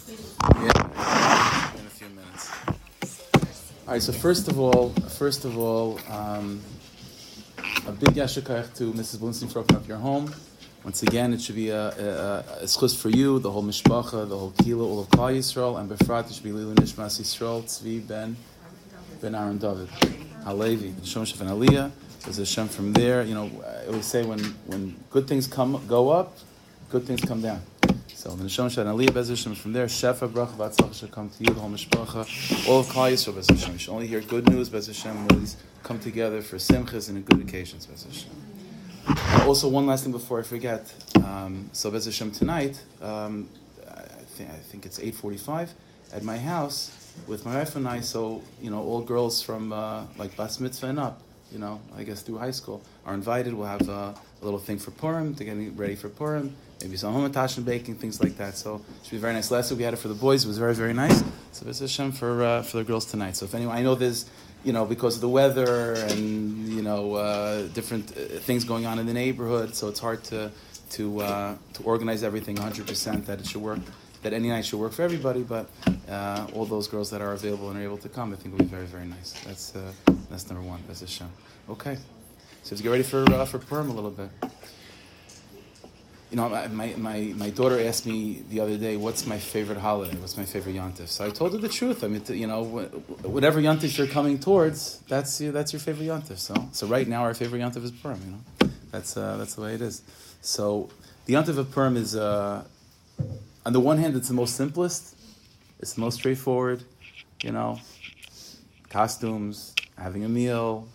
Yeah, in a few minutes. All right. So first of all, a big yashikach to Mrs. Blunstein for opening up your home. Once again, it should be a schus for you, the whole mishpacha, the whole kilo, all of Klal Yisrael, and befrat it should be Lilu Nishmas Yisrael, Tzvi ben Aaron David, Halevi, Shem Shef and Aliyah. There's a Shem from there. You know, I always say when good things go up, good things come down. So the Shem Shef and Aliyah, Bez Hashem from there. Shefa bracha v'atzlach should come to you, the whole mishpacha, all of Klal Yisrael, Bez Hashem. You should only hear good news, Bez Hashem. Always come together for simchas and good occasions, Bez Hashem. Also, one last thing before I forget. So Bez Hashem tonight, I think it's 8:45 at my house with my wife and I. So all girls from like Bas Mitzvah and up, I guess through high school, are invited. We'll have a little thing for Purim to get ready for Purim. Maybe some hamantash and baking, things like that. So it should be very nice. Last week we had it for the boys. It was very, very nice. So Bez Hashem for the girls tonight. So if anyone, I know there's because of the weather and different things going on in the neighborhood, so it's hard to organize everything 100% that it should work, that any night should work for everybody. But all those girls that are available and are able to come, I think will be very, very nice. That's number one. That's a sham. Okay, so let's get ready for Purim a little bit. My daughter asked me the other day, what's my favorite holiday? What's my favorite yontif? So I told her the truth. I mean, whatever yontif you're coming towards, that's your favorite yontif. So right now our favorite yontif is Purim. That's the way it is. So the yontif of Purim is, on the one hand, it's the most simplest. It's the most straightforward. Costumes, having a meal,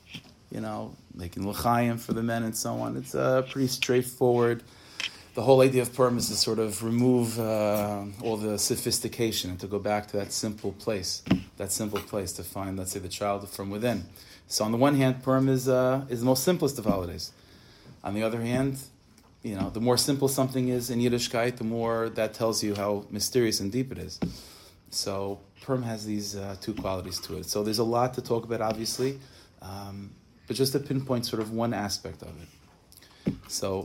making l'chaim for the men and so on. It's pretty straightforward. The whole idea of Purim is to sort of remove all the sophistication and to go back to that simple place to find, let's say, the child from within. So on the one hand, Purim is the most simplest of holidays. On the other hand, the more simple something is in Yiddishkeit, the more that tells you how mysterious and deep it is. So Purim has these two qualities to it. So there's a lot to talk about, obviously, but just to pinpoint sort of one aspect of it. So,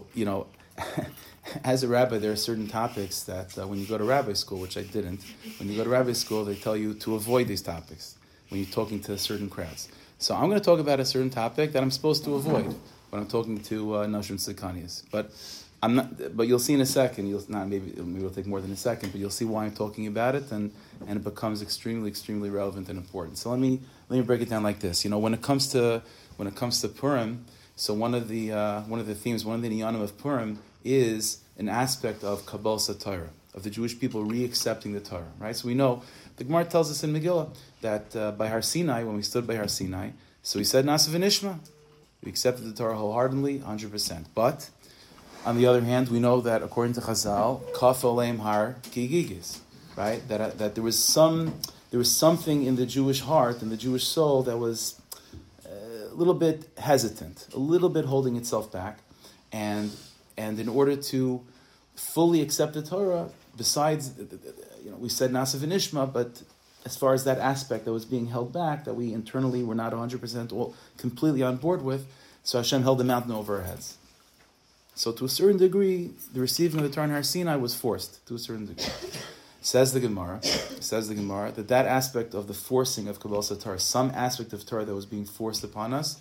as a rabbi, there are certain topics that when you go to rabbi school, which I didn't, when you go to rabbi school, they tell you to avoid these topics when you're talking to certain crowds. So I'm going to talk about a certain topic that I'm supposed to avoid when I'm talking to Nashim Tzidkanias. But I'm not. But you'll see in a second. Maybe it'll take more than a second. But you'll see why I'm talking about it, and it becomes extremely, extremely relevant and important. So let me break it down like this. When it comes to Purim, so one of the themes, one of the niyanim of Purim is an aspect of Kabbalah Torah, of the Jewish people re-accepting the Torah, right? So we know, the Gemara tells us in Megillah, that by Har Sinai, when we stood by Har Sinai, so we said Nasa v'nishma, we accepted the Torah wholeheartedly, 100%. But, on the other hand, we know that according to Chazal, Kaf Aleim Har Kigigis, right? That there was something in the Jewish heart, in the Jewish soul, that was a little bit hesitant, a little bit holding itself back, and in order to fully accept the Torah, besides, we said Nasa v'nishma, but as far as that aspect that was being held back, that we internally were not 100% all completely on board with, so Hashem held the mountain over our heads. So to a certain degree, the receiving of the Torah in Har Sinai was forced, to a certain degree. Says the Gemara, that aspect of the forcing of Kabbalah Torah, some aspect of Torah that was being forced upon us,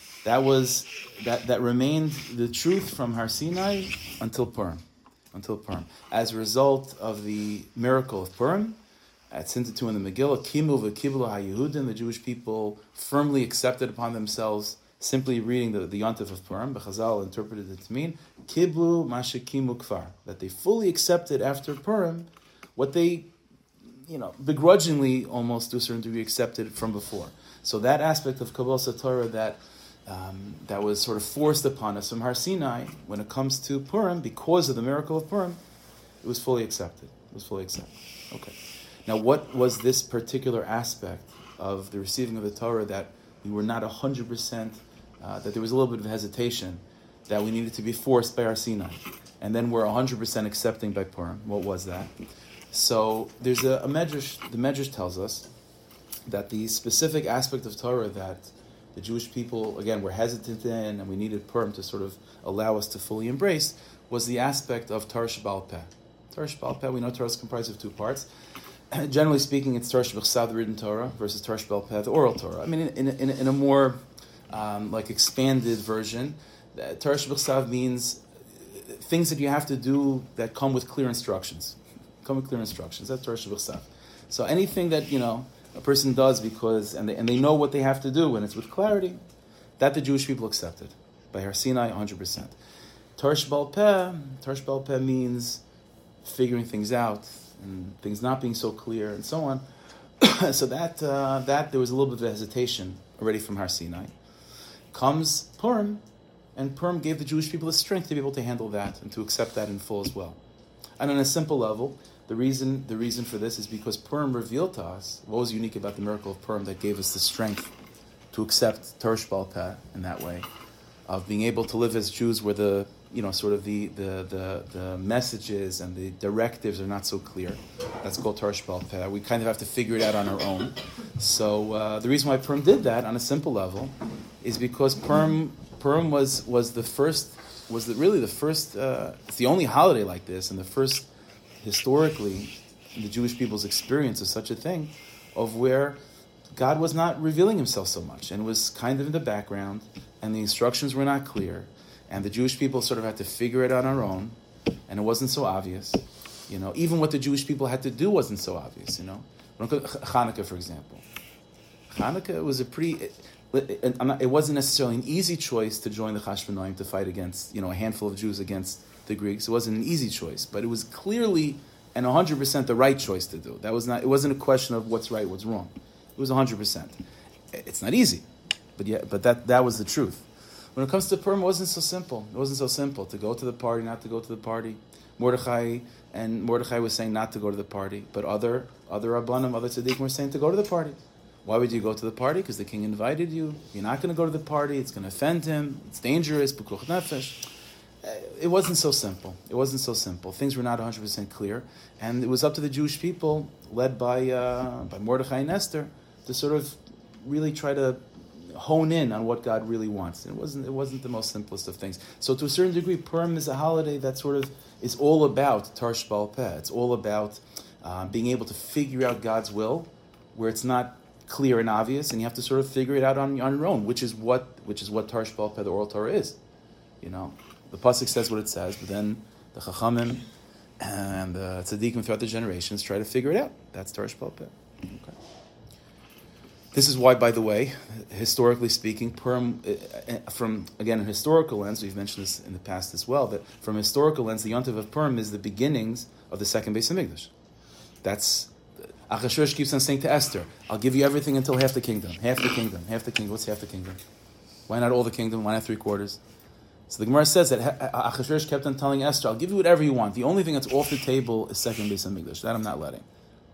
that remained the truth from Har Sinai until Purim. As a result of the miracle of Purim, it's hinted to in the Megillah, Kimu v'kiblu ha'Yehudim, the Jewish people firmly accepted upon themselves, simply reading the Yontif of Purim, but Chazal interpreted it to mean, Kiblu mashekimu kfar, that they fully accepted after Purim what they, begrudgingly almost to a certain degree accepted from before. So that aspect of Kabbalah Torah that was sort of forced upon us from Har Sinai, when it comes to Purim, because of the miracle of Purim, it was fully accepted. Okay. Now, what was this particular aspect of the receiving of the Torah that we were not 100%, that there was a little bit of hesitation, that we needed to be forced by Har Sinai, and then we're 100% accepting by Purim? What was that? So there's a medrash. The medrash tells us that the specific aspect of Torah that the Jewish people, again, were hesitant in, and we needed Purim to sort of allow us to fully embrace, was the aspect of Torah Sheba'al Peh. Torah Sheba'al Peh, we know Torah is comprised of two parts. Generally speaking, it's Torah Shebechsav, the written Torah, versus Torah Sheba'al Peh, the oral Torah. I mean, in a more expanded version, Torah Shebechsav means things that you have to do that come with clear instructions. That's Torah Shebechsav. So anything that a person does because and they know what they have to do and it's with clarity, that the Jewish people accepted by Har Sinai 100%. Torah Sheba'al Peh means figuring things out and things not being so clear and so on. So that there was a little bit of hesitation already from Har Sinai. Comes Purim, and Purim gave the Jewish people the strength to be able to handle that and to accept that in full as well. And on a simple level, the reason for this is because Purim revealed to us what was unique about the miracle of Purim that gave us the strength to accept Torah Sheba'al Peh in that way, of being able to live as Jews where the messages and the directives are not so clear. That's called Torah Sheba'al Peh. We kind of have to figure it out on our own. So the reason why Purim did that on a simple level is because Purim was the first. It's the only holiday like this, and the first historically in the Jewish people's experience of such a thing, of where God was not revealing himself so much and was kind of in the background, and the instructions were not clear, and the Jewish people sort of had to figure it out on their own, and it wasn't so obvious. Even what the Jewish people had to do wasn't so obvious. Hanukkah, for example. Hanukkah was it wasn't necessarily an easy choice to join the Chashmonaim to fight against, a handful of Jews against the Greeks. It wasn't an easy choice, but it was clearly and 100% the right choice to do. It wasn't a question of what's right, what's wrong. It was 100%. It's not easy, but that was the truth. When it comes to Purim, it wasn't so simple. It wasn't so simple to go to the party, not to go to the party. Mordechai was saying not to go to the party, but other Rabbanim, other Tzaddikim were saying to go to the party. Why would you go to the party? Because the king invited you. You're not going to go to the party. It's going to offend him. It's dangerous. Pekuach nefesh. It wasn't so simple. Things were not 100% clear. And it was up to the Jewish people, led by Mordechai and Esther, to sort of really try to hone in on what God really wants. It wasn't the most simplest of things. So to a certain degree, Purim is a holiday that sort of is all about Torah Sheba'al Peh. It's all about being able to figure out God's will, where it's not clear and obvious, and you have to sort of figure it out on your own, which is what Torah Sheba'al Peh, the oral Torah, is. The pasuk says what it says, but then the Chachamim and the Tzaddikim throughout the generations try to figure it out. That's Torah Sheba'al Peh. Okay. This is why, by the way, historically speaking, Purim, from again a historical lens, we've mentioned this in the past as well, that from a historical lens, the Yontiv of Purim is the beginnings of the second Beis Hamikdash. That's Achashverosh keeps on saying to Esther, "I'll give you everything until half the kingdom. Half the kingdom. What's half the kingdom? Why not all the kingdom? Why not 3/4?" So the Gemara says that Achashverosh kept on telling Esther, "I'll give you whatever you want. The only thing that's off the table is second Beis Hamikdash. That I'm not letting.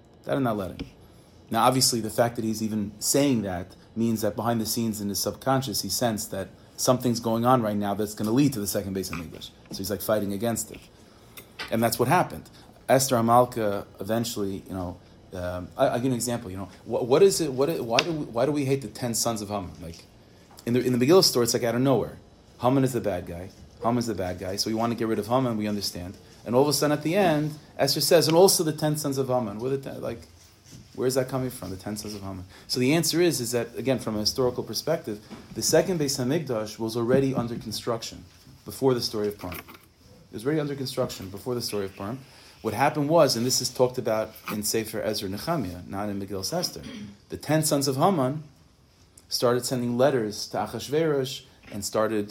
Now, obviously, the fact that he's even saying that means that behind the scenes in his subconscious, he sensed that something's going on right now that's going to lead to the second Beis Hamikdash. So he's fighting against it, and that's what happened. Esther Hamalka eventually, I'll give you an example. What is it? Why do we hate the 10 sons of Haman? In the Megillah story, it's out of nowhere. Haman is the bad guy. So we want to get rid of Haman. We understand, and all of a sudden at the end, Esther says, and also the 10 sons of Haman. Where is that coming from? The 10 sons of Haman. So the answer is that, again, from a historical perspective, the second Beis Hamikdash was already under construction before the story of Purim. It was already under construction before the story of Purim. What happened was, and this is talked about in Sefer Ezra Nehemiah, not in Megillah Esther, the 10 sons of Haman started sending letters to Achashverosh and started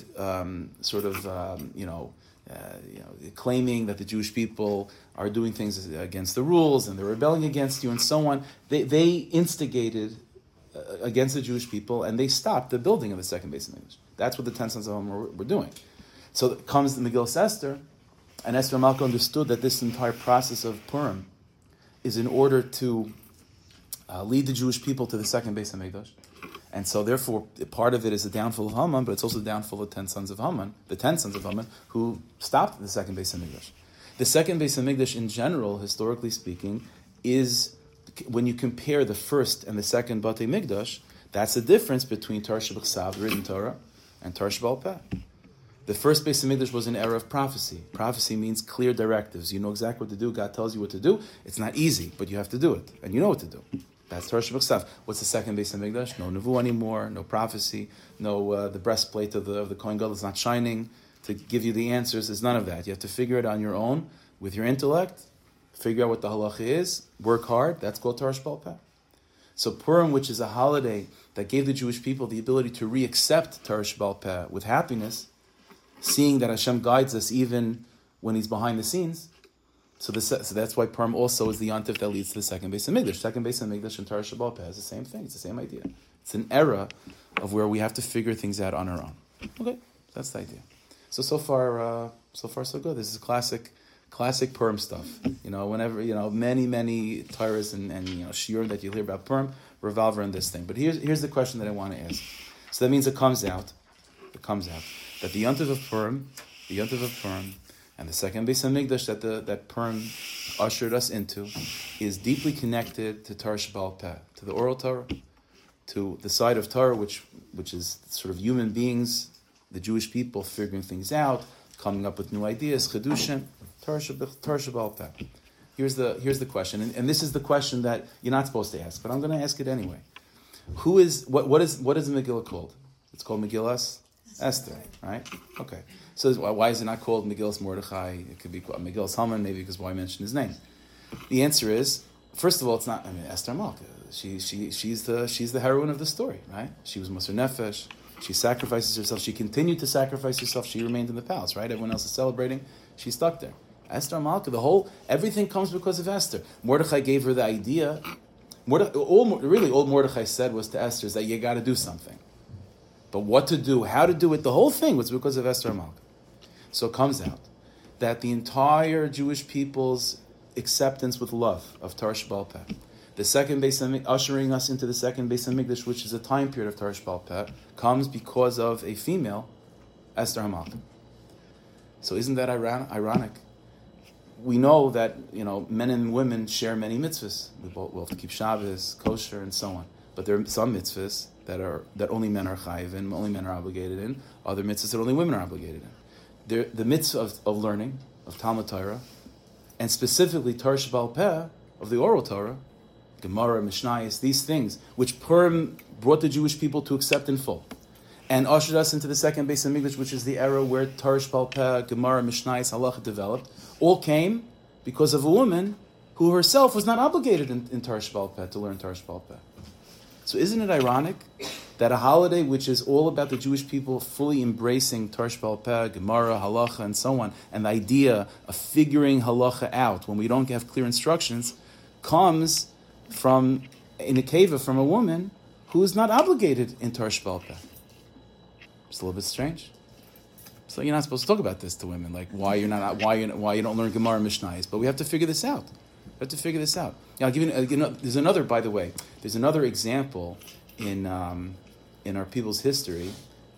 claiming that the Jewish people are doing things against the rules and they're rebelling against you and so on. They instigated against the Jewish people, and they stopped the building of the second Beis Hamikdash. That's what the 10 sons of Haman were doing. So comes the Megillah Esther, and Esther Malka understood that this entire process of Purim is in order to lead the Jewish people to the second Beis Hamikdash. And so, therefore, part of it is the downfall of Haman, but it's also the downfall of the 10 sons of Haman who stopped the second Beis Hamikdash. The second Beis Hamikdash, in general, historically speaking, is, when you compare the first and the second Batei Mikdash, that's the difference between Torah Shebechsav, the written Torah, and Torah Sheba'al Peh. The first Beis Hamikdash was an era of prophecy. Prophecy means clear directives. You know exactly what to do. God tells you what to do. It's not easy, but you have to do it, and you know what to do. That's Torah Shabbat stuff. What's the second Beis Hamikdash? No nevuah anymore. No prophecy. No the breastplate of the Kohen Gadol is not shining to give you the answers. There's none of that. You have to figure it on your own with your intellect. Figure out what the halacha is. Work hard. That's called Torah Sheba'al Peh. So Purim, which is a holiday that gave the Jewish people the ability to re-accept Torah Sheba'al Peh with happiness, seeing that Hashem guides us even when He's behind the scenes. So that's why Purim also is the yontif that leads to the second Beis Hamikdash. Second Beis Hamikdash and Torah Sheba'al Peh is the same thing. It's the same idea. It's an era of where we have to figure things out on our own. Okay, that's the idea. So far so good. This is classic Purim stuff. Whenever many Torahs and shiur that you hear about Purim revolve around this thing. But here's the question that I want to ask. So that means it comes out that the yontif of Purim, and the second Beis Hamikdash that Purim ushered us into is deeply connected to Torah Sheba'al Peh, to the oral Torah, to the side of Torah which is sort of human beings, the Jewish people figuring things out, coming up with new ideas, chidushim, Torah Sheba'al Peh. Here's the question, and this is the question that you're not supposed to ask, but I'm going to ask it anyway. What is the Megillah called? It's called Megillas Esther, right? Okay. So why is it not called Megillas Mordechai? It could be called Megillas Haman, maybe because why mention his name? The answer is, first of all, it's not. Esther Malka. She's the heroine of the story, right? She was Moser Nefesh. She sacrifices herself. She continued to sacrifice herself. She remained in the palace, right? Everyone else is celebrating. She's stuck there. Esther Malka. Everything comes because of Esther. Mordechai gave her the idea. All Mordechai said was to Esther is that you got to do something. But what to do, how to do it, the whole thing was because of Esther Malka. So it comes out that the entire Jewish people's acceptance with love of Torah Sheba'al Peh, the second Beis Hamikdash, ushering us into the second Beis Hamikdash, which is a time period of Torah Sheba'al Peh, comes because of a female, Esther Malka. So isn't that ironic? We know that men and women share many mitzvahs. We'll have to keep Shabbos, kosher, and so on. But there are some mitzvahs that only men are chayiv in, only men are obligated in. Other mitzvahs that only women are obligated in. The mitzvah of learning, of Talmud Torah, and specifically Torah Sheba'al Peh, of the oral Torah, Gemara, Mishnayos, these things, which Purim brought the Jewish people to accept in full, and ushered us into the second Beis Hamikdash, which is the era where Torah Sheba'al Peh, Gemara, Mishnayos, Halacha developed, all came because of a woman who herself was not obligated in Torah Sheba'al Peh to learn Torah Sheba'al Peh. So isn't it ironic that a holiday which is all about the Jewish people fully embracing Torah Sheba'al Peh, Gemara, Halacha, and so on, and the idea of figuring Halacha out when we don't have clear instructions, comes from in a keva from a woman who is not obligated in Torah Sheba'al Peh. It's a little bit strange. So you're not supposed to talk about this to women, like why you don't learn Gemara and Mishnayos, but we have to figure this out. I'll give you. There's another example in our people's history.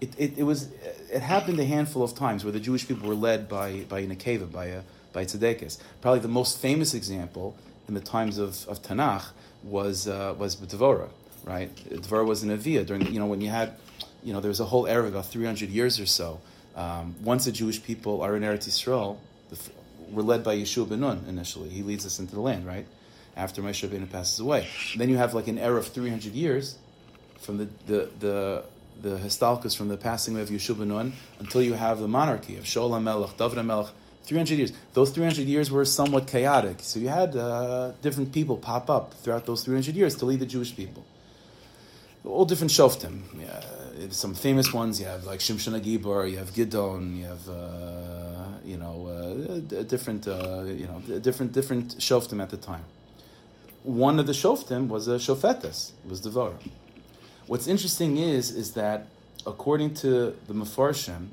It happened a handful of times where the Jewish people were led by an akeva, by tzedekis. Probably the most famous example in the times of Tanakh was Dvorah, right? Dvorah was an Aviyah during when you had there was a whole era about 300 years or so. Once the Jewish people are in Eretz Yisrael, we're led by Yeshua ben Nun initially. He leads us into the land, right? After Moshe Rabbeinu passes away. And then you have like an era of 300 years from the Histalkus, from the passing away of Yeshua ben Nun, until you have the monarchy of Shaul HaMelech, David HaMelech, 300 years. Those 300 years were somewhat chaotic. So you had different people pop up throughout those 300 years to lead the Jewish people. All different shoftim. Yeah, some famous ones. You have like Shimshon HaGibor, you have Gidon, you have different shoftim at the time. One of the shoftim was a shofetes, was Dvorah. What's interesting is that according to the Mefarshim,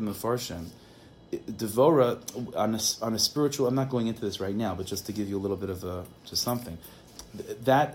Dvorah on a spiritual. I'm not going into this right now, but just to give you a little bit of just something. That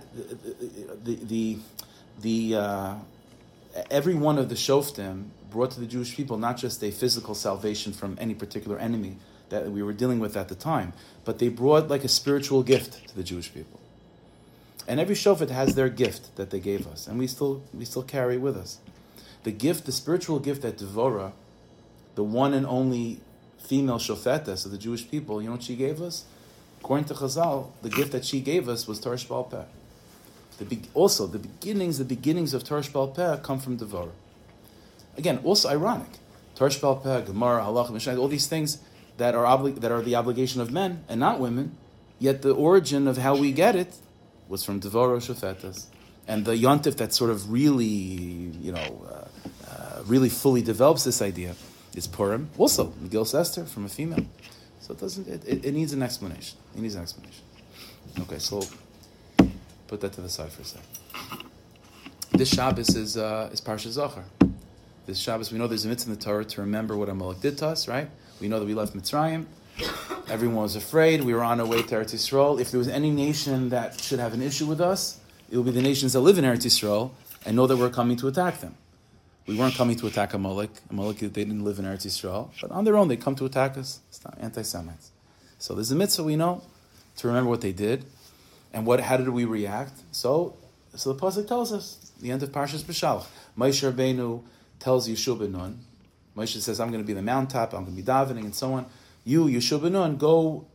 every one of the shoftim brought to the Jewish people not just a physical salvation from any particular enemy that we were dealing with at the time, but they brought like a spiritual gift to the Jewish people. And every shofet has their gift that they gave us, and we still carry with us. The spiritual gift that Dvorah the one and only female shofetes of the Jewish people, you know what she gave us? According to Chazal, the gift that she gave us was Torah Sheba'al Peh. Also, the beginnings of Torah Sheba'al Peh come from Devorah. Again, also ironic. Torah Sheba'al Peh, Gemara, Halach, Mishnah, all these things that are the obligation of men and not women, yet the origin of how we get it was from Devorah Shofetes. And the Yontif that sort of really, really fully develops this idea is Purim. Also, Megillas Esther from a female. So it needs an explanation. It needs an explanation. Okay, so put that to the side for a second. This Shabbos is Parsha Zachar. This Shabbos, we know there's a mitzvah in the Torah to remember what Amalek did to us, right? We know that we left Mitzrayim. Everyone was afraid. We were on our way to Eretz Yisrael. If there was any nation that should have an issue with us, it will be the nations that live in Eretz Yisrael and know that we're coming to attack them. We weren't coming to attack Amalek. Amalek, they didn't live in Eretz Yisrael. But on their own, they come to attack us. It's not anti-Semites. So there's a mitzvah we know to remember what they did. And how did we react? So the Pasuk tells us, the end of Parshas B'Shalach, Moshe Rabbeinu tells Yeshua ben Nun, Moshe says, I'm going to be the mountaintop, I'm going to be davening, and so on. You, Yeshua ben Nun, go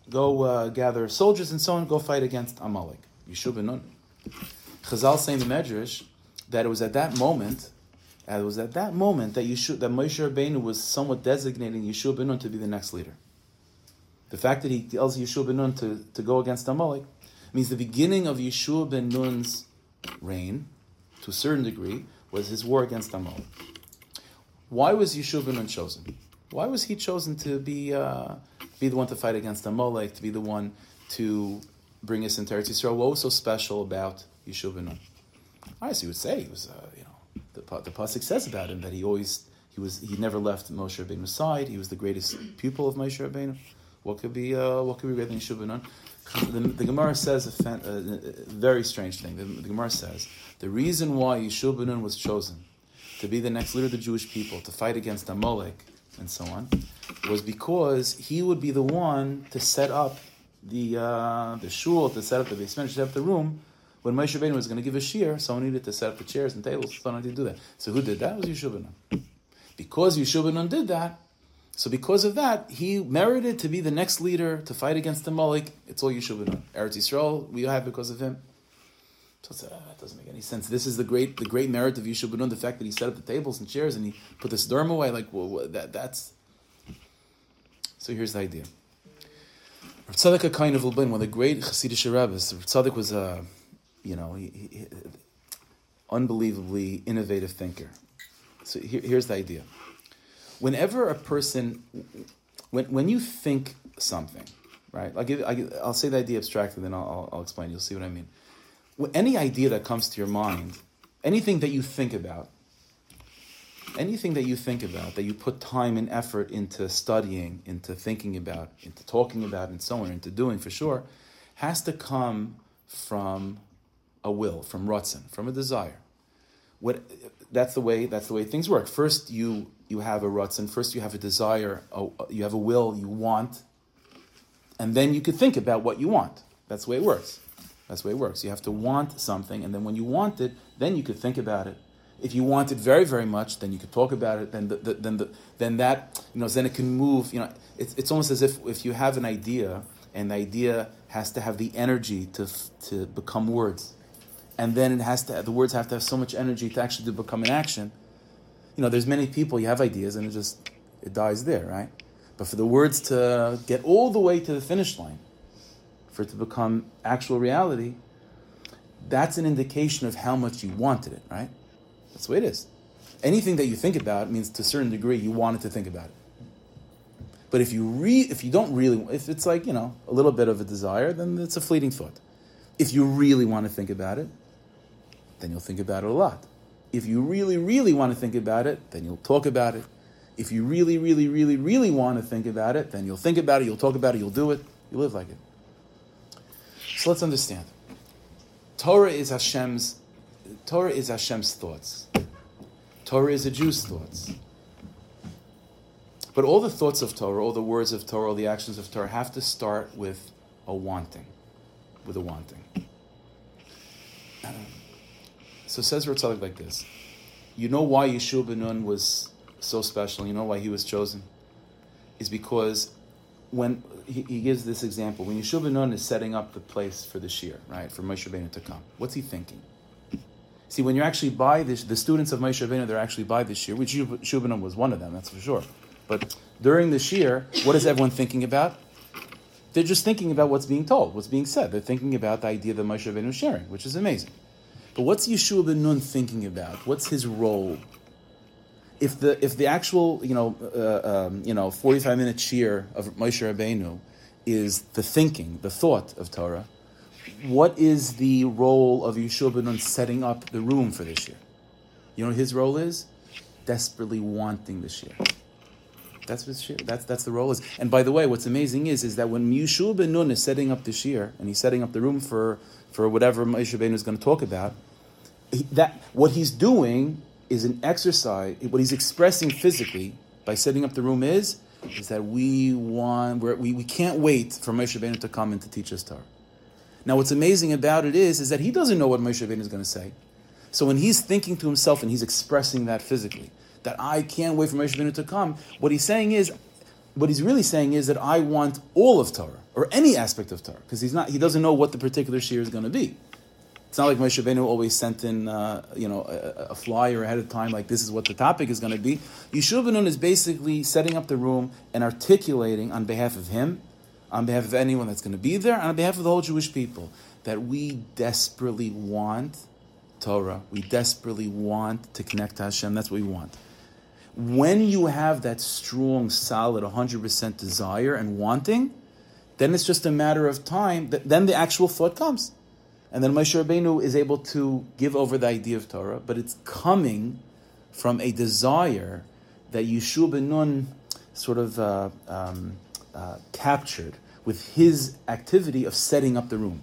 gather soldiers and so on, go fight against Amalek. Yeshua ben Nun. Chazal saying the Medrash that it was at that moment that Moshe Rabbeinu was somewhat designating Yeshua ben Nun to be the next leader. The fact that he tells Yeshua ben Nun to go against Amalek means the beginning of Yeshua ben Nun's reign, to a certain degree, was his war against Amalek. Why was Yeshua ben Nun chosen? Why was he chosen to be the one to fight against Amalek, to be the one to bring us into Eretz Yisrael? What was so special about Yeshua ben Nun? I guess you would say he was, the pasuk says about him that he never left Moshe Rabbeinu's side. He was the greatest pupil of Moshe Rabbeinu. What could be greater than Yeshua ben Nun? The Gemara says a very strange thing. The Gemara says the reason why Yeshua ben Nun was chosen to be the next leader of the Jewish people, to fight against Amalek and so on, was because he would be the one to set up the shul, to set up the basement, to set up the room. When Moshe Rabbeinu was going to give a shiur, someone needed to set up the chairs and tables. Someone did do that. So who did that? It was Yeshua ben Nun. Because Yeshua ben Nun did that, so because of that, he merited to be the next leader to fight against Amalek. It's all Yeshua ben Nun. Eretz Yisrael, we have because of him. So that doesn't make any sense. This is the great merit of Yeshua ben Nun, the fact that he set up the tables and chairs and he put the Sderm away. That's. So here's the idea. Rav Tzadok HaKohen of Lublin, one of the great Hasidic rabbis. Rav Tzadok was he unbelievably innovative thinker. So here's the idea. Whenever a person, when you think something, right? I'll say the idea abstractly, then I'll explain. You'll see what I mean. Any idea that comes to your mind, anything that you think about, that you put time and effort into studying, into thinking about, into talking about, and so on, into doing for sure, has to come from a will, from ratzon, from a desire. That's the way things work. First, you have a ratzon. First, you have a desire. You have a will. You want, and then you could think about what you want. That's the way it works. You have to want something, and then when you want it, then you could think about it. If you want it very, very much, then you could talk about it. Then then it can move. It's almost as if you have an idea, and the idea has to have the energy to become words. And then the words have to have so much energy to actually become an action. There's many people, you have ideas and it dies there, right? But for the words to get all the way to the finish line, for it to become actual reality, that's an indication of how much you wanted it, right? That's the way it is. Anything that you think about means to a certain degree you wanted to think about it. But if it's like, a little bit of a desire, then it's a fleeting thought. If you really want to think about it, then you'll think about it a lot. If you really, really want to think about it, then you'll talk about it. If you really, really, really, really want to think about it, then you'll think about it, you'll talk about it, you'll do it, you live like it. So let's understand. Torah is Hashem's thoughts. Torah is a Jew's thoughts. But all the thoughts of Torah, all the words of Torah, all the actions of Torah have to start with a wanting. So says Rav Tzadok like this. You know why Yeshua ben Nun was so special. You know why he was chosen? Is because when he gives this example, when Yeshua ben Nun is setting up the place for the shir, right, for Moshe Rabbeinu to come, what's he thinking? See, when you're actually by this, the students of Moshe Rabbeinu, they're actually by the shir, which Yeshua ben Nun was one of them, that's for sure. But during the shir, what is everyone thinking about? They're just thinking about what's being told, what's being said. They're thinking about the idea that Moshe Rabbeinu is sharing, which is amazing. But what's Yeshua ben Nun thinking about? What's his role? If the actual 45-minute shir of Moshe Rabbeinu is the thinking, the thought of Torah, what is the role of Yeshua ben Nun setting up the room for the shir? You know what his role is? Desperately wanting the shir. That's what shir. That's the role is. And by the way, what's amazing is that when Yeshua ben Nun is setting up the shir and he's setting up the room for whatever Moshe Rabbeinu is going to talk about, what he's doing is an exercise. What he's expressing physically by setting up the room is that we can't wait for Moshe Rabbeinu to come and to teach us Torah. Now, what's amazing about it is that he doesn't know what Moshe Rabbeinu is going to say. So when he's thinking to himself and he's expressing that physically, that I can't wait for Moshe Rabbeinu to come, what he's really saying is that I want all of Torah or any aspect of Torah, because he doesn't know what the particular shir is going to be. It's not like Moshe Rabbeinu always sent in, a flyer ahead of time, like this is what the topic is going to be. Yeshua ben Nun is basically setting up the room and articulating on behalf of him, on behalf of anyone that's going to be there, and on behalf of the whole Jewish people, that we desperately want Torah. We desperately want to connect to Hashem. That's what we want. When you have that strong, solid, 100% desire and wanting, then it's just a matter of time. Then the actual thought comes. And then Moshe Rabbeinu is able to give over the idea of Torah, but it's coming from a desire that Yeshua ben Nun sort of captured with his activity of setting up the room.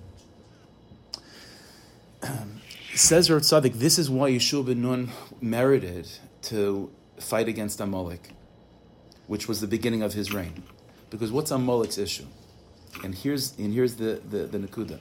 Says Rav Tzaddik, this is why Yeshua ben Nun merited to fight against Amalek, which was the beginning of his reign. Because what's Amalek's issue? And here's the Nakuda.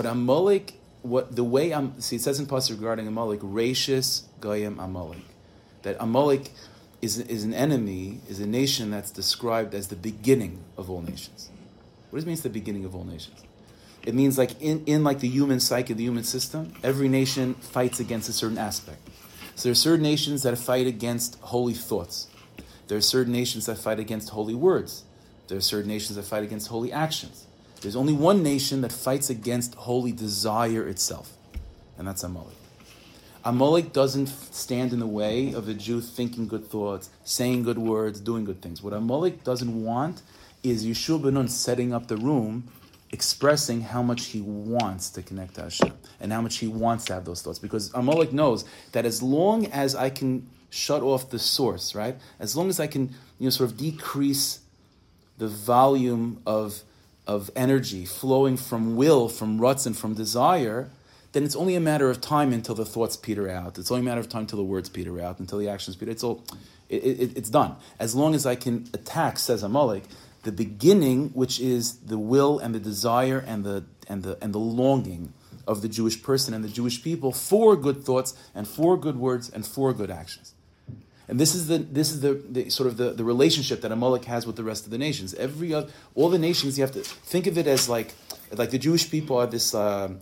It says in Pasuk regarding Amalek, Reishis Goyim Amalek. That Amalek is an enemy, is a nation that's described as the beginning of all nations. What does it mean it's the beginning of all nations? It means like in like the human psyche, the human system, every nation fights against a certain aspect. So there are certain nations that fight against holy thoughts. There are certain nations that fight against holy words. There are certain nations that fight against holy actions. There's only one nation that fights against holy desire itself, and that's Amalek. Amalek doesn't stand in the way of a Jew thinking good thoughts, saying good words, doing good things. What Amalek doesn't want is Yeshua ben Nun setting up the room, expressing how much he wants to connect to Hashem and how much he wants to have those thoughts. Because Amalek knows that as long as I can shut off the source, right? As long as I can, sort of decrease the volume of energy flowing from will, from ruts, and from desire, then it's only a matter of time until the thoughts peter out. It's only a matter of time until the words peter out, until the actions peter. It's done. As long as I can attack, says Amalek, the beginning, which is the will and the desire and the longing of the Jewish person and the Jewish people for good thoughts and for good words and for good actions. And this is the sort of the relationship that Amalek has with the rest of the nations. All the nations, you have to think of it as like the Jewish people are this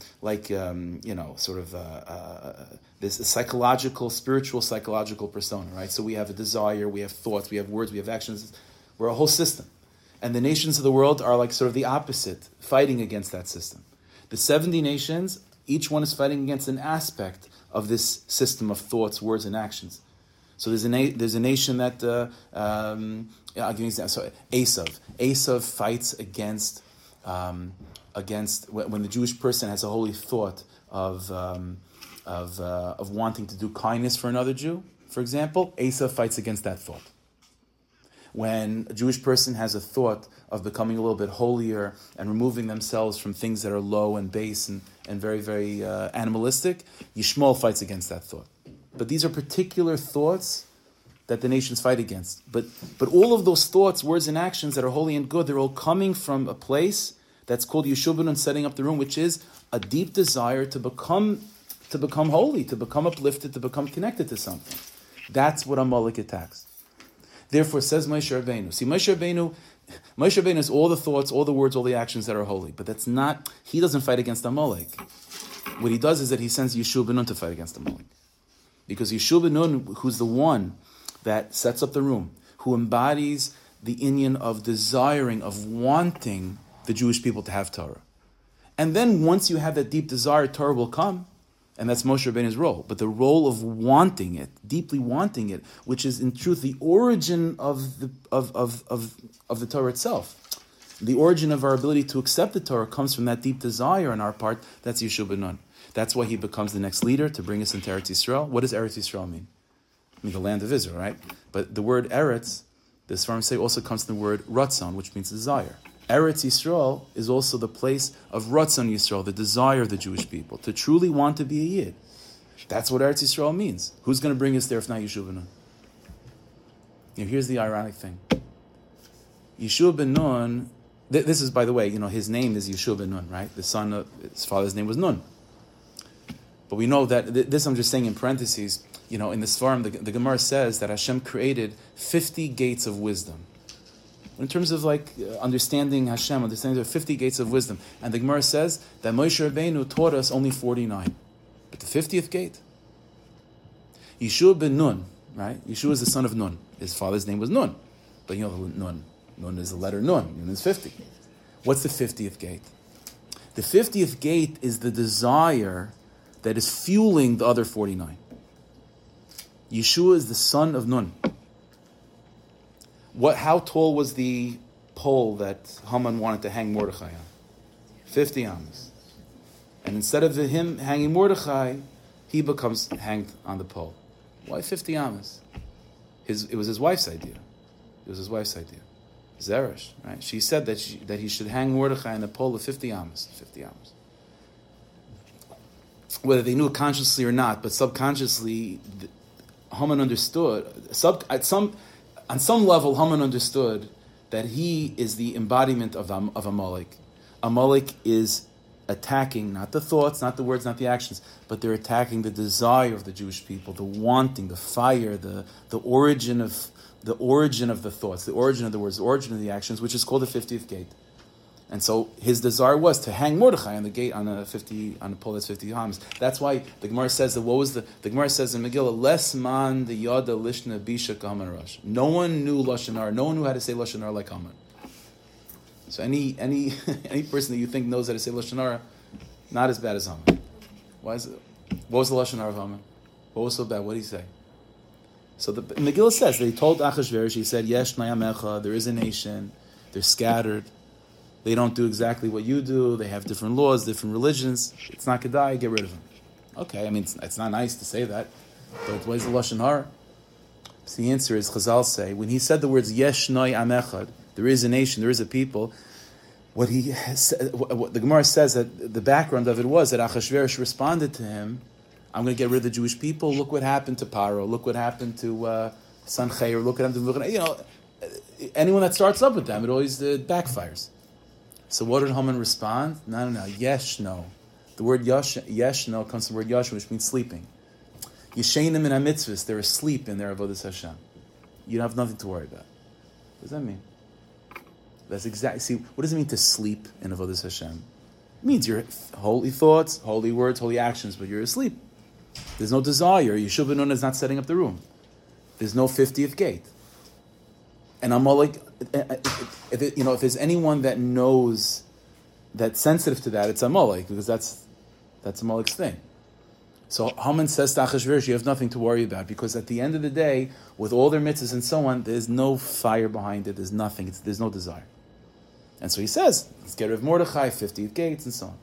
this spiritual psychological persona, right? So we have a desire, we have thoughts, we have words, we have actions. We're a whole system. And the nations of the world are like sort of the opposite, fighting against that system. The 70 nations, each one is fighting against an aspect of this system of thoughts, words, and actions. So there's a nation that I'll give you an example. So Esav fights against when the Jewish person has a holy thought of wanting to do kindness for another Jew, for example. Esav fights against that thought. When a Jewish person has a thought of becoming a little bit holier and removing themselves from things that are low and base and very, very animalistic, Yishmael fights against that thought. But these are particular thoughts that the nations fight against. But all of those thoughts, words, and actions that are holy and good, they're all coming from a place that's called Yeshua ben Nun setting up the room, which is a deep desire to become holy, to become uplifted, to become connected to something. That's what Amalek attacks. Therefore, says Moshe Rabbeinu. See, Moshe Rabbeinu is all the thoughts, all the words, all the actions that are holy. But that's not, he doesn't fight against Amalek. What he does is that he sends Yeshua ben Nun to fight against Amalek. Because Yeshua ben Nun, who's the one that sets up the room, who embodies the inyan of desiring, of wanting the Jewish people to have Torah. And then once you have that deep desire, Torah will come. And that's Moshe Rabbeinu's role. But the role of wanting it, deeply wanting it, which is in truth the origin of the Torah itself. The origin of our ability to accept the Torah comes from that deep desire on our part. That's Yeshua ben Nun. That's why he becomes the next leader to bring us into Eretz Yisrael. What does Eretz Yisrael mean? I mean the land of Israel, right? But the word Eretz, the Sfarim say, also comes from the word Ratzon, which means desire. Eretz Yisrael is also the place of Ratzon Yisrael, the desire of the Jewish people, to truly want to be a Yid. That's what Eretz Yisrael means. Who's going to bring us there if not Yeshua ben Nun? Here's the ironic thing. Yeshua ben Nun, this is, by the way, his name is Yeshua ben Nun, right? The son of, his father's name was Nun. But we know that, this I'm just saying in parentheses, in the Sfarim, the Gemara says that Hashem created 50 gates of wisdom. In terms of understanding Hashem, understanding there are 50 gates of wisdom. And the Gemara says that Moshe Rabbeinu taught us only 49. But the 50th gate, Yeshua ben Nun, right? Yeshua is the son of Nun. His father's name was Nun. But Nun. Nun is the letter Nun. Nun is 50. What's the 50th gate? The 50th gate is the desire that is fueling the other 49. Yeshua is the son of Nun. How tall was the pole that Haman wanted to hang Mordechai on? 50 amas. And instead of him hanging Mordechai, he becomes hanged on the pole. Why 50 amas? It was his wife's idea. Zeresh, right? She said that he should hang Mordechai on the pole of 50 amas. 50 amas. Whether they knew it consciously or not, but subconsciously, Haman understood. On some level, Haman understood that he is the embodiment of Amalek. Amalek is attacking not the thoughts, not the words, not the actions, but they're attacking the desire of the Jewish people, the wanting, the fire, the origin of the thoughts, the origin of the words, the origin of the actions, which is called the 50th gate. And so his desire was to hang Mordechai on the gate on a pole that's 50 amas. That's why the Gemara says that the Gemara says in Megillah, Les man the yada lishna bisha kaman rush. No one knew Lashon Hara. No one knew how to say Lashon Hara like Haman. So any person that you think knows how to say Lashon Hara, not as bad as Haman. Why is it? What was the Lashon Hara of Haman? What was so bad? What did he say? So the Megillah says that he told Achashverosh, he said, Yesh Nayamecha, there is a nation, they're scattered. They don't do exactly what you do. They have different laws, different religions. It's not Kedai, get rid of them. Okay, I mean, it's not nice to say that, but what is the Lashon Hara? So the answer is, Chazal say, when he said the words, Yesh Noi Am Echad, there is a nation, there is a people, what the Gemara says that the background of it was that Achashverosh responded to him, I'm going to get rid of the Jewish people. Look what happened to Paro. Look what happened to Sancheir. Look what happened to anyone that starts up with them, it always backfires. So what did Haman respond? No. Yesh, no. The word yesh, no, comes from the word yashin, which means sleeping. Yeshainim in ha-mitzvahs, they're asleep in their avodas Hashem. You have nothing to worry about. What does that mean? That's exactly. See, what does it mean to sleep in avodas Hashem? It means your holy thoughts, holy words, holy actions, but you're asleep. There's no desire. Yeshua ben Nun is not setting up the room. There's no 50th gate. And Amalek, if there's anyone that knows, that's sensitive to that, it's Amalek, because that's Amalek's thing. So Haman says to Achashverosh, you have nothing to worry about, because at the end of the day, with all their mitzvahs and so on, there's no fire behind it, there's nothing, there's no desire. And so he says, let's get rid of Mordechai, 50th gates, and so on.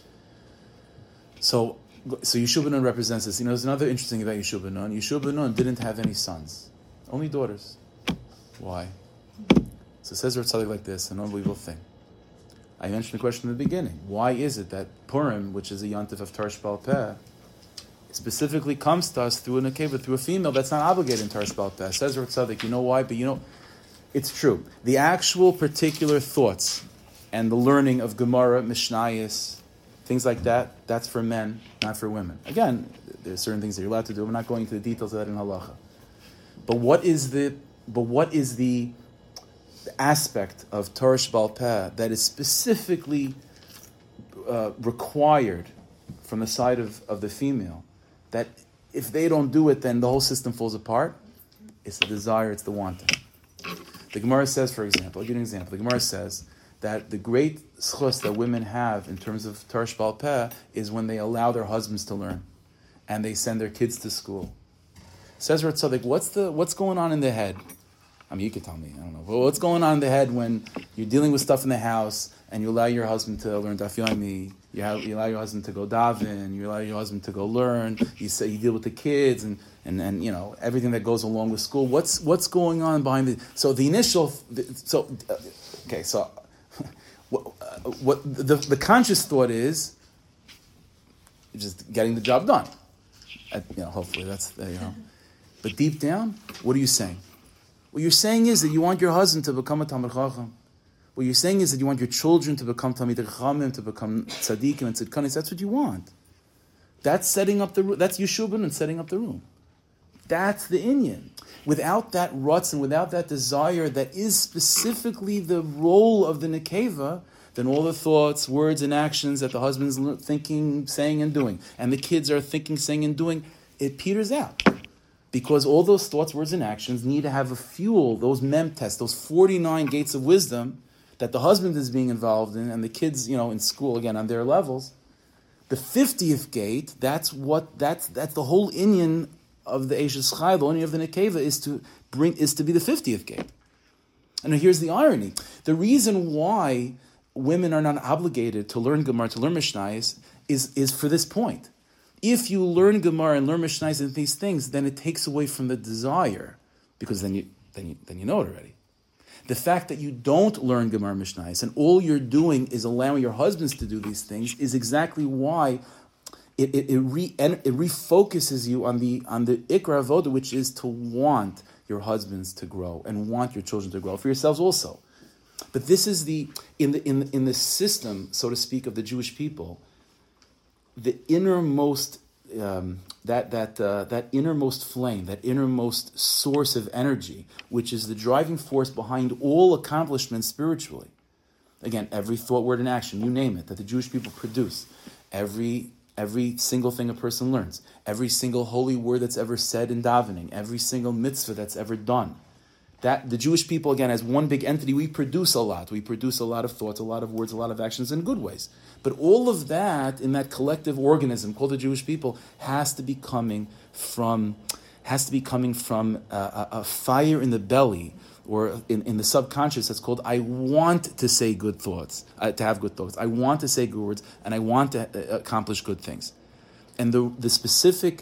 So Yeshua ben Nun represents this. There's another interesting thing about Yeshua ben Nun. Yeshua ben Nun didn't have any sons, only daughters. Why? So it says something like this, an unbelievable thing. I mentioned the question in the beginning. Why is it that Purim, which is a yontif of Tarsh Bal Peh, specifically comes to us through a nekeva, through a female that's not obligated in Tarsh Bal Peh? Says Rav Tzaddik, you know why? But it's true. The actual particular thoughts and the learning of Gemara, Mishnayos, things like that, that's for men, not for women. Again, there are certain things that you're allowed to do. We're not going into the details of that in halacha. But what is the what is the aspect of Torah Sheba'al Peh that is specifically required from the side of the female, that if they don't do it, then the whole system falls apart? It's the desire, it's the wanting. The Gemara says, for example, I'll give you an example. The Gemara says that the great schus that women have in terms of Torah Sheba'al Peh is when they allow their husbands to learn and they send their kids to school. Says Rav Tzadok, what's going on in the head? I mean, you could tell me, I don't know. But what's going on in the head when you're dealing with stuff in the house and you allow your husband to learn Daf Yomi, you allow your husband to go daven, you allow your husband to go learn, you deal with the kids and you know, everything that goes along with school. What's going on behind the... So the initial... what the conscious thought is just getting the job done. Hopefully that's... But deep down, what are you saying? What you're saying is that you want your husband to become a Talmid Chacham. What you're saying is that you want your children to become Talmid Chachamim, to become tzaddikim and tzidkanis. That's what you want. That's setting up the room. That's Yeshua ben Nun setting up the room. That's the inyan. Without that rutz and without that desire that is specifically the role of the nekeva, then all the thoughts, words, and actions that the husband's thinking, saying, and doing, and the kids are thinking, saying, and doing, it peters out. Because all those thoughts, words, and actions need to have a fuel, those memtes, those 49 gates of wisdom that the husband is being involved in, and the kids, in school, again, on their levels. The 50th gate, that's the whole inyan of the Eishes Chai, the inyan of the Nekeva, is to be the 50th gate. And here's the irony. The reason why women are not obligated to learn Gemara, to learn Mishnayos, is for this point. If you learn Gemara and learn Mishnayos and these things, then it takes away from the desire, because then you know it already. The fact that you don't learn Gemara and Mishnayos and all you're doing is allowing your husbands to do these things is exactly why it refocuses you on the Ikra Avoda, which is to want your husbands to grow and want your children to grow, for yourselves also. But this is in the system, so to speak, of the Jewish people. The innermost that innermost flame, that innermost source of energy, which is the driving force behind all accomplishments spiritually. Again, every thought, word, and action, you name it, that the Jewish people produce, every single thing a person learns, every single holy word that's ever said in davening, every single mitzvah that's ever done. That the Jewish people, again, as one big entity, we produce a lot. We produce a lot of thoughts, a lot of words, a lot of actions in good ways. But all of that, in that collective organism called the Jewish people, has to be coming from a fire in the belly, or in the subconscious, that's called, I want to say good thoughts, to have good thoughts. I want to say good words, and I want to accomplish good things. And the specific,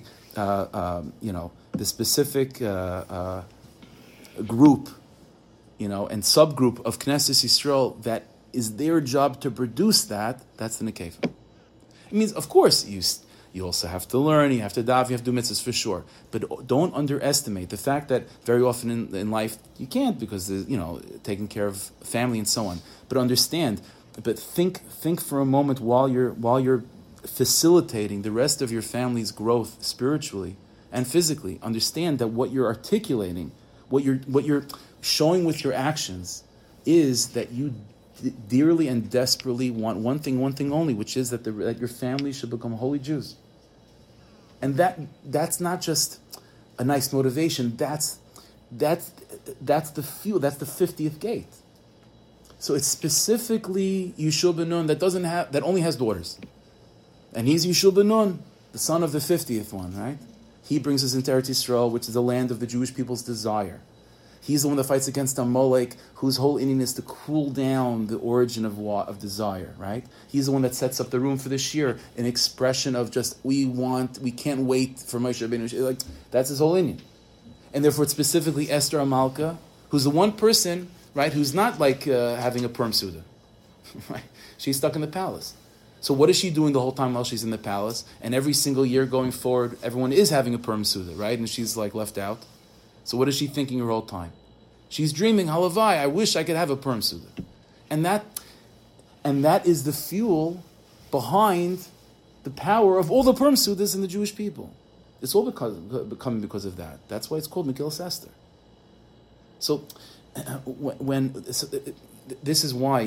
group, and subgroup of Knesset Yisrael that is their job to produce that's the Nekeva. It means, of course, you also have to learn, you have to daven, you have to do mitzvahs for sure. But don't underestimate the fact that very often in life you can't, because taking care of family and so on. But think for a moment while you're facilitating the rest of your family's growth spiritually and physically. Understand that what you're articulating, what you're showing with your actions, is that you dearly and desperately want one thing only, which is that your family should become holy Jews. And that's not just a nice motivation. That's the fuel. That's the 50th gate. So it's specifically Yeshua ben Nun that only has daughters, and he's Yeshua ben Nun, the son of the 50th one, right? He brings us into Eretz Yisrael, which is the land of the Jewish people's desire. He's the one that fights against Amalek, whose whole inning is to cool down the origin of desire, right? He's the one that sets up the room for this year, an expression of just, we can't wait for Moshe Rabbeinu. That's his whole inning. And therefore, it's specifically Esther Amalka, who's the one person, right, who's not having a Purim Suda. Right? She's stuck in the palace. So what is she doing the whole time while she's in the palace? And every single year going forward, everyone is having a Purim Suda, right? And she's left out. So what is she thinking her whole time? She's dreaming, halavai, I wish I could have a Purim Suda. And that is the fuel behind the power of all the Purim Sudas in the Jewish people. It's all becoming because of that. That's why it's called Megillas Esther. So this is why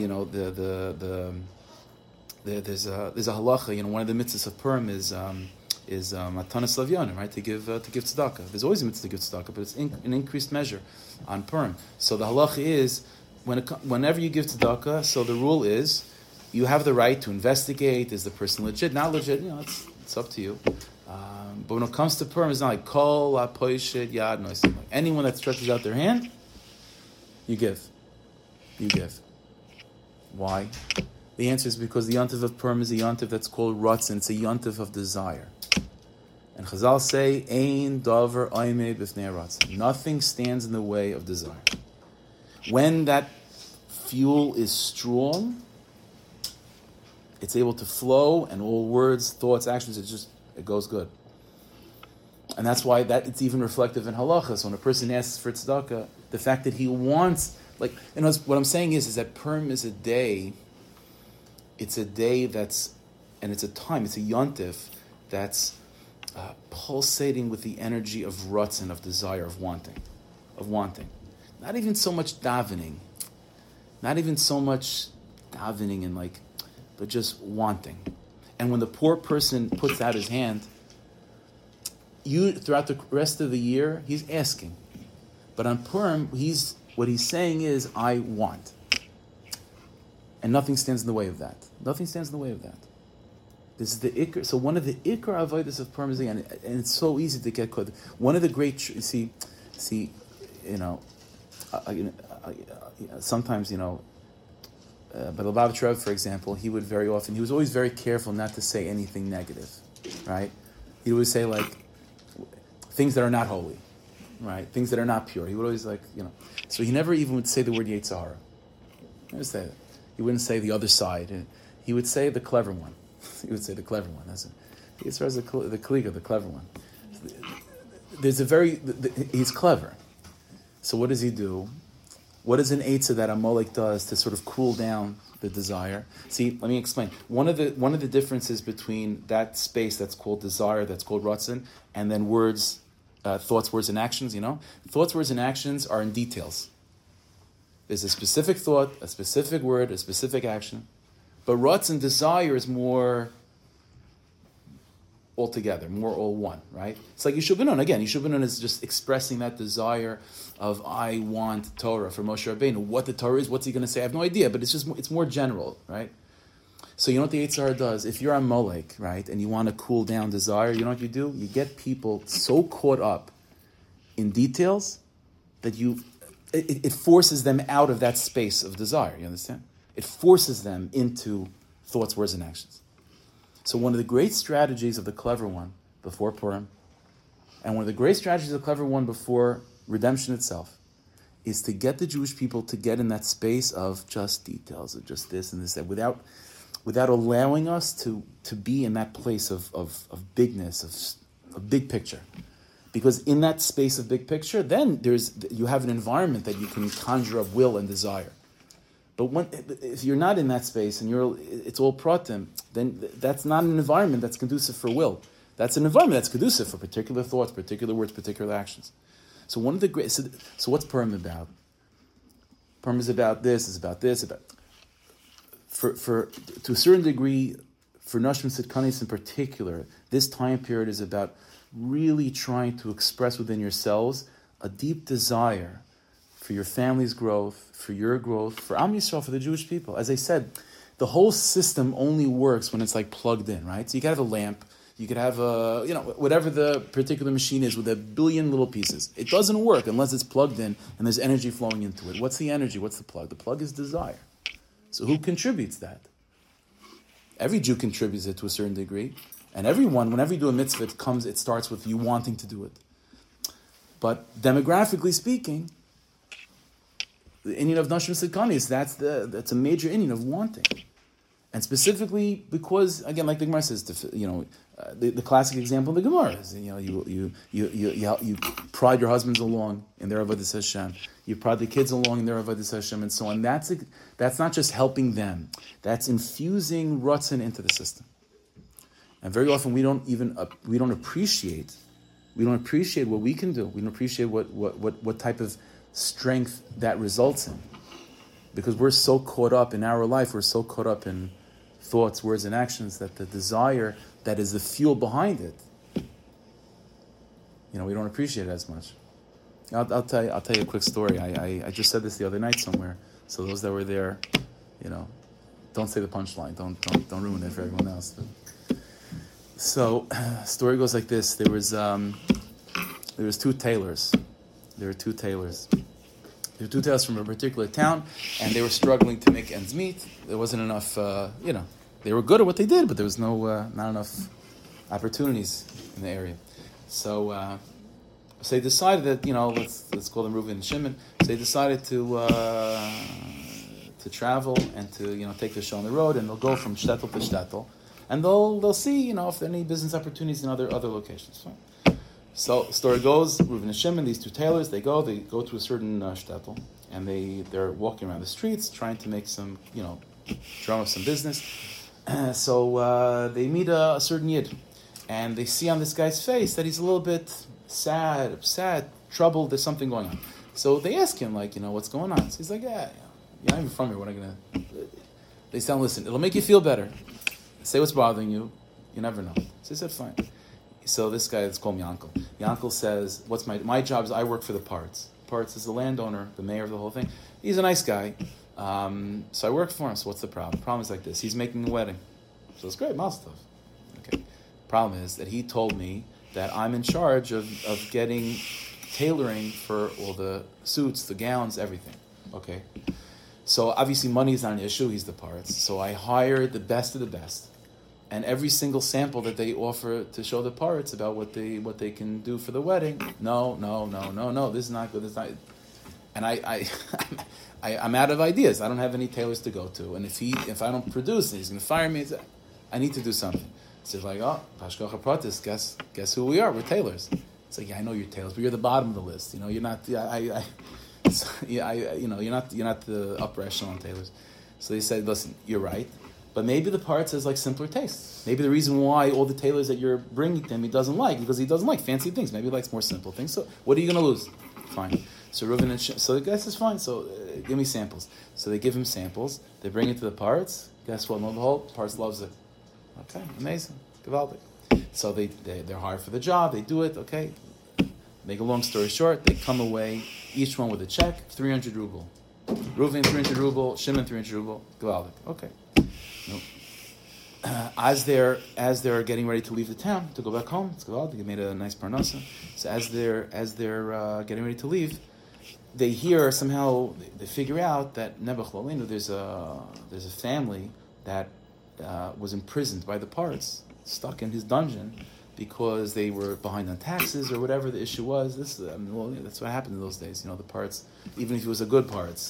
there's a halacha. One of the mitzvahs of Purim is matanas lavyanim, right? To give tzedakah. There's always a mitzvah to give tzedakah, but it's an increased measure on Purim. So the halacha is whenever you give tzedakah. So the rule is you have the right to investigate: is the person legit, not legit? It's up to you. But when it comes to Purim, it's not like kol apoishet yad noisim. Anyone that stretches out their hand, you give. You give. Why? The answer is because the yontif of Purim is a yontif that's called ratzin. It's a yontif of desire. And Chazal say, Ein davar oimeh b'fnei ratzin. Nothing stands in the way of desire. When that fuel is strong, it's able to flow, and all words, thoughts, actions, it goes good. And that's why it's even reflective in halachas. When a person asks for tzedakah, the fact that he wants, what I'm saying is that Purim is a day. It's a day it's a yontif that's pulsating with the energy of ratzin, of desire, of wanting. Not even so much davening. But just wanting. And when the poor person puts out his hand, throughout the rest of the year, he's asking. But on Purim, what he's saying is, I want. And nothing stands in the way of that. This is the ikr. So one of the ikr avodas of Purim is, and it's so easy to get caught. One of the great, sometimes, but the Lubavitch Rebbe, for example, he was always very careful not to say anything negative, right? He would say things that are not holy, right? Things that are not pure. He would always so he never even would say the word Yetzer Hara. He would say that. He wouldn't say the other side. He would say the clever one. That's it. Yetzer Hara is the kliga, the clever one. He's clever. So what does he do? What is an eitzah that Amalek does to sort of cool down the desire? See, let me explain. One of the differences between that space that's called desire, that's called ratzin, and then words, thoughts, words, and actions. Thoughts, words, and actions are in details. There's a specific thought, a specific word, a specific action, but ratzin, desire, is more altogether, more all one, right? It's like Yeshua ben Nun. Again, Yeshua ben Nun is just expressing that desire of I want Torah for Moshe Rabbeinu. What the Torah is, what's he going to say? I have no idea, but it's more general, right? So you know what the Yetzer Hara does? If you're on Molech, right, and you want to cool down desire, you know what you do? You get people so caught up in details that it forces them out of that space of desire, you understand? It forces them into thoughts, words, and actions. So one of the great strategies of the clever one before Purim, and one of the great strategies of the clever one before redemption itself, is to get the Jewish people to get in that space of just details, of just this and this, that, without allowing us to be in that place of bigness, of big picture. Because in that space of big picture, then you have an environment that you can conjure up will and desire. But if you're not in that space and it's all pratim, then that's not an environment that's conducive for will. That's an environment that's conducive for particular thoughts, particular words, particular actions. So one of the great. So what's Purim about? Purim is about this. Is about this. For to a certain degree, for Nashim Tzidkanis in particular, this time period is about really trying to express within yourselves a deep desire for your family's growth, for your growth, for Am Yisrael, for the Jewish people. As I said, the whole system only works when it's plugged in, right? So you could have a lamp, you could have whatever the particular machine is with a billion little pieces. It doesn't work unless it's plugged in and there's energy flowing into it. What's the energy? What's the plug? The plug is desire. So who contributes that? Every Jew contributes it to a certain degree. And everyone, whenever you do a mitzvah, it starts with you wanting to do it. But demographically speaking, the inyan of Nashim Tzidkanis, that's a major inyan of wanting. And specifically because, again, like the Gemara says, the classic example of the Gemara is, you prod your husbands along in their avodas Hashem, you prod the kids along in their avodas Hashem, and so on. That's not just helping them; that's infusing ratzin into the system. And very often we don't appreciate what we can do. We don't appreciate what type of strength that results in. Because we're so caught up in our life, we're so caught up in thoughts, words, and actions that the desire that is the fuel behind it, we don't appreciate it as much. I'll tell you a quick story. I just said this the other night somewhere. So those that were there, don't say the punchline. Don't ruin it for everyone else. So, story goes like this. There was two tailors. There were two tailors. There were two tailors from a particular town, and they were struggling to make ends meet. There wasn't enough, they were good at what they did, but there was not enough opportunities in the area. So they decided that, let's call them Reuven and Shimon. So they decided to travel and to, take the show on the road, and they'll go from shtetl to shtetl, and they'll see, if there are any business opportunities in other locations. Fine. So story goes, Reuven and Shimon, these two tailors, they go to a certain shtetl, and they're walking around the streets trying to make some, drum up some business. So they meet a certain yid, and they see on this guy's face that he's a little bit sad, upset, troubled. There's something going on. So they ask him, what's going on? So he's like, yeah, you're not even from here. What am I going to... They tell him, listen, it'll make you feel better. Say what's bothering you. You never know. So he said, fine. So this guy, let's call him Yankel. Yankel says, what's my job is I work for the Parts. Parts is the landowner, the mayor of the whole thing. He's a nice guy. So I work for him. So what's the problem? The problem is like this. He's making a wedding. So it's great, Mazel tov. Okay. Problem is that he told me that I'm in charge of getting tailoring for all the suits, the gowns, everything. Okay. So obviously money is not an issue. He's the Parts. So I hired the best of the best. And every single sample that they offer to show the Parts about what they can do for the wedding, no, this is not good. This is not. And I'm out of ideas. I don't have any tailors to go to. And if I don't produce, he's going to fire me. I need to do something. So it's like, Hashgacha Pratis, guess who we are? We're tailors. It's like, yeah, I know you're tailors, but you're the bottom of the list. You're not. You're not the upper echelon tailors. So they said, listen, you're right. But maybe the Parts has simpler tastes. Maybe the reason why all the tailors that you're bringing to him he doesn't like, because he doesn't like fancy things. Maybe he likes more simple things. So what are you going to lose? Fine. So Reuven and so the guy says, fine. So give me samples. So they give him samples. They bring it to the Parts. Guess what? Lo and behold, Parts loves it. Okay, amazing, gewaldig. So they're hired for the job. They do it. Okay. Make a long story short, they come away each one with a check, 300 ruble. Reuven 300 ruble, Shimon 300 ruble, gewaldig. Okay. Nope. As they're getting ready to leave the town to go back home, it's gewaldig. They made a nice parnasa. So as they're getting ready to leave, they hear somehow they figure out that Nebuch Lalinu, there's a family that was imprisoned by the Parts, stuck in his dungeon because they were behind on taxes or whatever the issue was. That's what happened in those days. The Parts, even if it was a good Parts,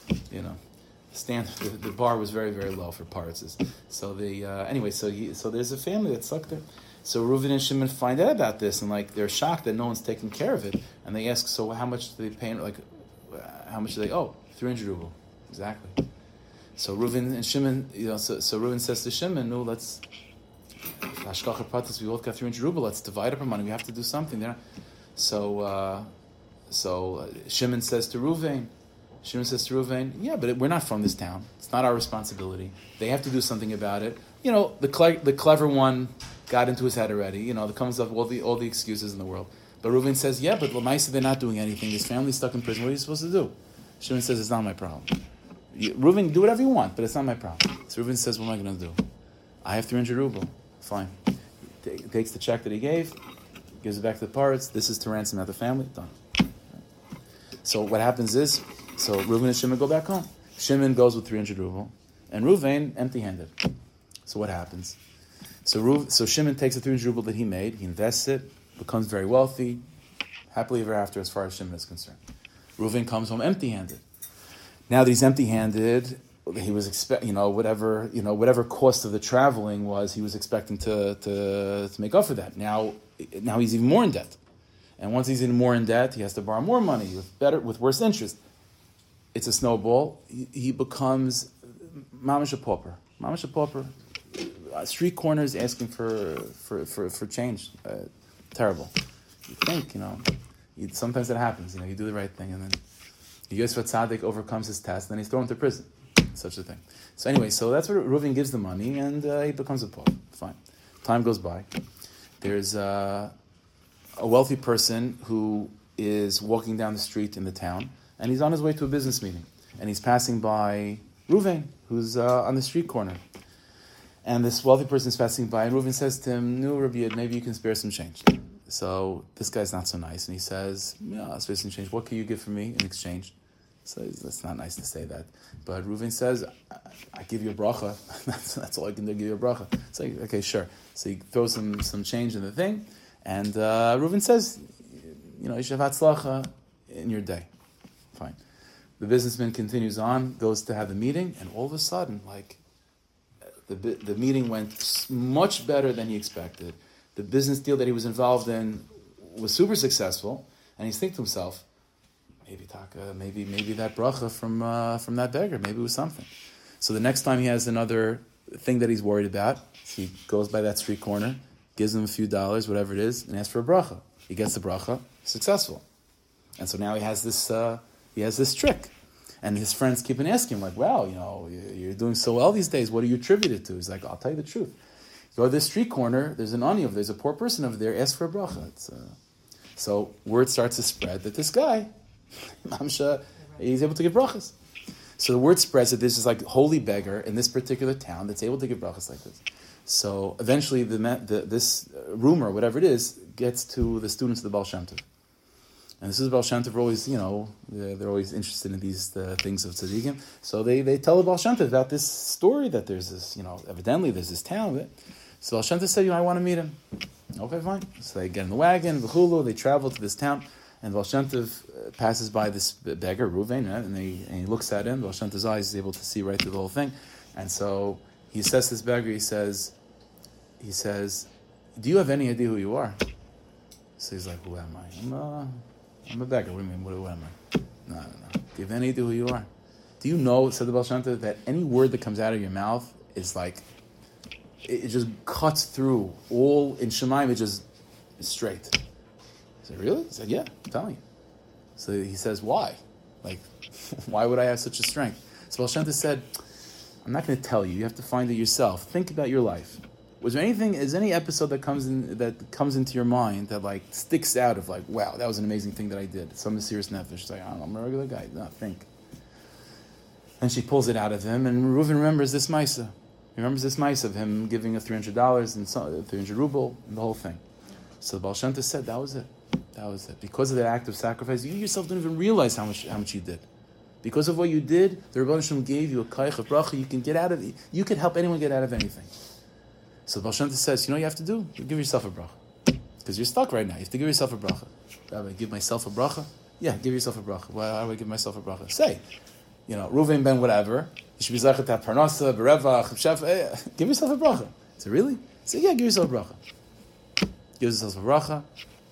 the bar was very, very low for Parts. So so there's a family that's stuck there. So Reuven and Shimon find out about this, and they're shocked that no one's taking care of it. And they ask, so how much do they pay? How much do they owe? 300 ruble, exactly. So Reuven and Shimon, so Reuven says to Shimon, no, let's Hashgacha Pratis. We both got 300 ruble. Let's divide up our money. We have to do something there. So Shimon says to Reuven. Yeah, but we're not from this town. It's not our responsibility. They have to do something about it. The clever one got into his head already. There comes up all the excuses in the world. But Reuven says, yeah, but Lamaisa, they're not doing anything. His family's stuck in prison. What are you supposed to do? Shimon says, it's not my problem. Reuven, do whatever you want, but it's not my problem. So Reuven says, what am I going to do? I have 300 ruble. Fine. He takes the check that he gave, gives it back to the Parts. This is to ransom out the family. Done. So what happens is, so Reuven and Shimon go back home. Shimon goes with 300 ruble, and Reuven empty-handed. So what happens? So Shimon takes the 300 ruble that he made, he invests it, becomes very wealthy, happily ever after as far as Shimon is concerned. Reuven comes home empty-handed. Now that he's empty-handed, he was whatever cost of the traveling was, he was expecting to make up for that. Now he's even more in debt, and once he's even more in debt, he has to borrow more money with worse interest. It's a snowball. He becomes mamash a pauper. Mamash a pauper. Street corners asking for change. Terrible. You think sometimes that happens. You do the right thing, and then Yosef Tzaddik overcomes his test, then he's thrown to prison. Such a thing. So anyway, so that's where Reuven gives the money, and he becomes a poor. Fine. Time goes by. There's a wealthy person who is walking down the street in the town, and he's on his way to a business meeting, and he's passing by Reuven, who's on the street corner. And this wealthy person is passing by, and Reuven says to him, "No, Rabbi Yed, maybe you can spare some change." So this guy's not so nice, and he says, "Yeah, I'll spare some change. What can you give for me in exchange?" So that's not nice to say that. But Reuven says, "I give you a bracha. that's all I can do, give you a bracha." It's like, okay, sure. So he throws some change in the thing, and Reuven says, you should have hatzlacha in your day. Fine. The businessman continues on, goes to have the meeting, and all of a sudden, the meeting went much better than he expected. The business deal that he was involved in was super successful, and he's thinking to himself, maybe that bracha from that beggar, maybe it was something. So the next time he has another thing that he's worried about, he goes by that street corner, gives him a few dollars, whatever it is, and asks for a bracha. He gets the bracha, successful. And so now he has this trick. And his friends keep on asking him, wow, you're doing so well these days. What do you attribute it to? He's like, I'll tell you the truth. Go to this street corner, there's there's a poor person over there, ask for a bracha. So word starts to spread that this guy, Mamsha, he's able to give brachas. So the word spreads that this is like holy beggar in this particular town that's able to give brachas like this. So eventually this rumor, whatever it is, gets to the students of the Baal Shem Tov. And this is Baal Shem Tov, always, they're always interested in these things of tzaddikim. So they tell the Baal Shem Tov about this story that there's this, evidently there's this town. So Baal Shem Tov said, I want to meet him. Okay, fine. So they get in the wagon, v'chulu, they travel to this town, and Baal Shem Tov passes by this beggar, Reuven, and he looks at him. Baal Shem Tov's eyes is able to see right through the whole thing. And so he says to this beggar, he says, do you have any idea who you are? So he's like, who am I? I'm a beggar. What do you mean? What am I? No. Do you have any idea who you are? Do you know, said the Baal Shem Tov, that any word that comes out of your mouth is like, it just cuts through all, in Shemaim, it just is straight. I said, really? He said, yeah, I'm telling you. So he says, why? Why would I have such a strength? So Baal Shem Tov said, I'm not going to tell you. You have to find it yourself. Think about your life. Is any episode that comes into your mind that sticks out of wow, that was an amazing thing that I did? Some serious nefesh. She's like, I don't know, I'm a regular guy. No, think. And she pulls it out of him, and Reuven remembers this Maisa. He remembers this Maisa of him giving $300 and 300 ruble and the whole thing. So the Baal Shem Tov said, that was it. That was it. Because of that act of sacrifice, you yourself don't even realize how much you did. Because of what you did, the Rebbeinu Shalom gave you a kayach of bracha. You can get out of it. You could help anyone get out of anything. So the Baal Shem Tov says, you know what you have to do? You give yourself a bracha. Because you're stuck right now. You have to give yourself a bracha. Rabbi, give myself a bracha? Yeah, give yourself a bracha. Why do I give myself a bracha? Say, Reuven ben whatever. You should be zachet to parnasa, berevach, shef. Give yourself a bracha. So really? Say, yeah, give yourself a bracha. Give yourself a bracha.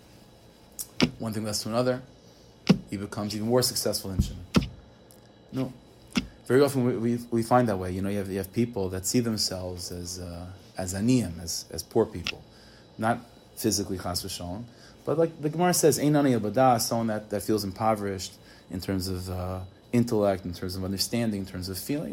One thing leads to another. He becomes even more successful in Shema. No. Very often we find that way. You have people that see themselves as aniyim, as poor people. Not physically chas v'sholom, but like the Gemara says, ein ani b'das, someone that feels impoverished in terms of intellect, in terms of understanding, in terms of feeling.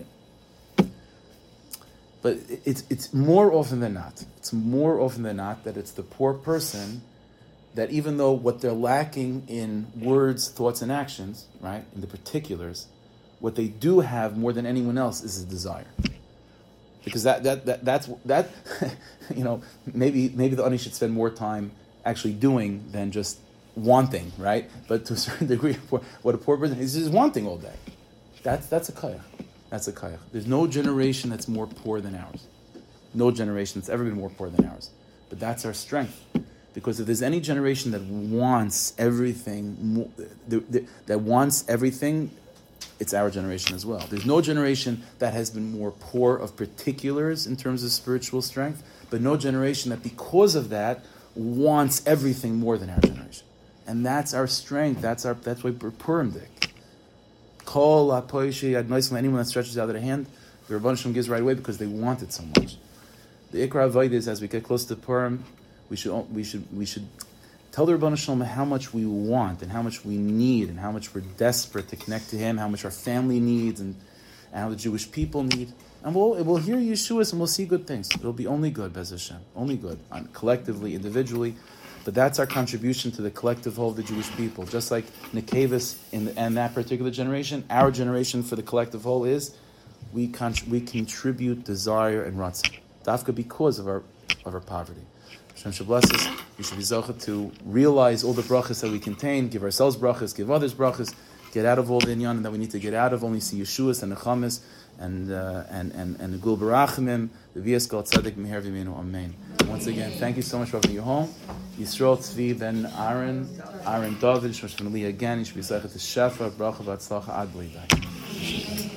But it's more often than not. It's more often than not that it's the poor person that even though what they're lacking in words, thoughts, and actions, right, in the particulars, what they do have more than anyone else is a desire. Because that's maybe the Ani should spend more time actually doing than just wanting, right? But to a certain degree, what a poor person is just wanting all day. That's a kayach. That's a kayach. There's no generation that's more poor than ours. No generation that's ever been more poor than ours. But that's our strength. Because if there's any generation that wants everything, it's our generation as well. There's no generation that has been more poor of particulars in terms of spiritual strength, but no generation that because of that wants everything more than our generation. And that's our strength. That's why we're Purim dik. Kol ha'poishi ad noisem, anyone that stretches out their hand, the Rebbeinu Shalom gives right away because they want it so much. The Ikra Avodah is, as we get close to Purim, we should Tell the Rebbeinu Shalom how much we want and how much we need and how much we're desperate to connect to Him, how much our family needs and how the Jewish people need. And we'll hear Yeshuas and we'll see good things. It'll be only good, Bez Hashem. Only good, collectively, individually. But that's our contribution to the collective whole of the Jewish people. Just like Nekevis and that particular generation, our generation for the collective whole is we contribute desire and ratzon. Dafka because of our poverty. Hashem should bless us. We should be zocheh to realize all the brachas that we contain, give ourselves brachas, give others brachas, get out of all the inyan that we need to get out of, only see Yeshuas and Nechamis and the Gul Barachimim, the Vias Gal Tzedek Meher V'Imenu Amen. Once again, thank you so much for opening your home. Yisrael Tzvi Ben Aaron David, Shmosh Ben Li again. You should be zocheh to Shefa, Bracha, Batzlacha, Ad Bli Dai.